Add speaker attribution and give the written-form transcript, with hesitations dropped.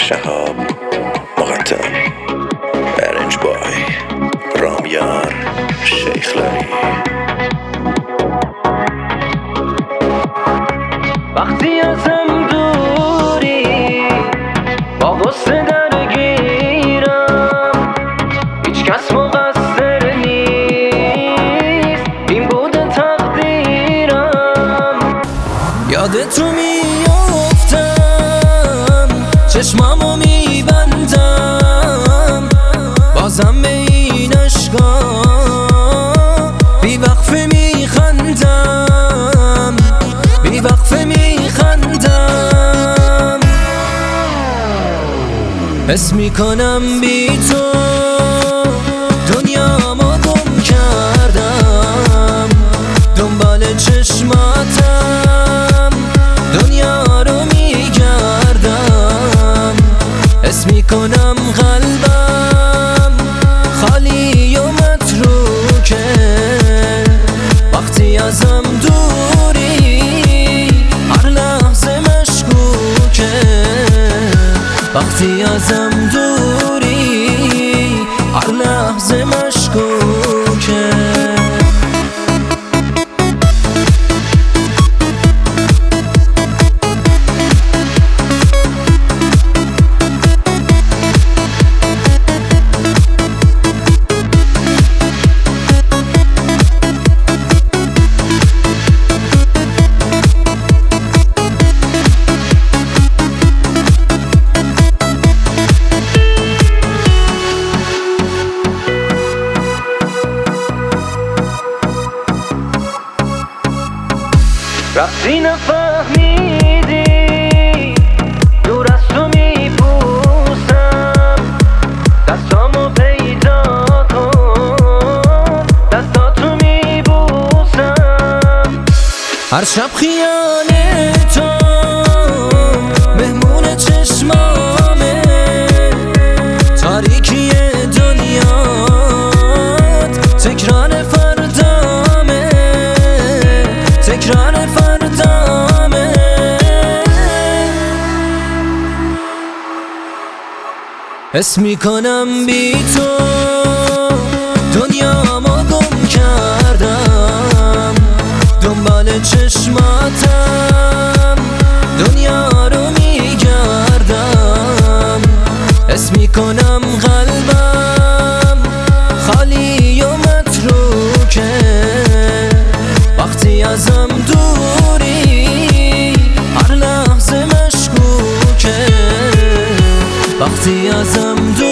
Speaker 1: شهاب مقدم برنج بای رامیار شیخ لاری.
Speaker 2: وقتی ازم دوری با غصه درگیرم، هیچ کس مقصر نیست، این بوده تقدیرم. یادتو میافتم، چشمامو میبندم، بازم به این عشقا بی وقفه میخندم، بی وقفه میخندم. حس میکنم بی تو دنیامو گم کردم، دنبال چشماتم دنیا رو میگردم. حس میکنم قلبم خالی و متروکه، وقتی ازم دوری هر لحظه مشکوکه، وقتی ازم دوری هر لحظه مشکوکه. رفتی نفهمیدی دور از تو میپوسم، دستامو پیدا کن دستاتو میبوسم. هر شب خیال تو مهمون چشمامه، تاریکی دنیات تکرار فردامه، تکرار فردامه. حس میکنم بی تو دنیامو گم کردم، دنبال چشماتم دنیا رو میگردم. حس میکنم قلبم خالی و متروکه، وقتی ازم دوری هر لحظه مشکوکه، وقتی ازم دوری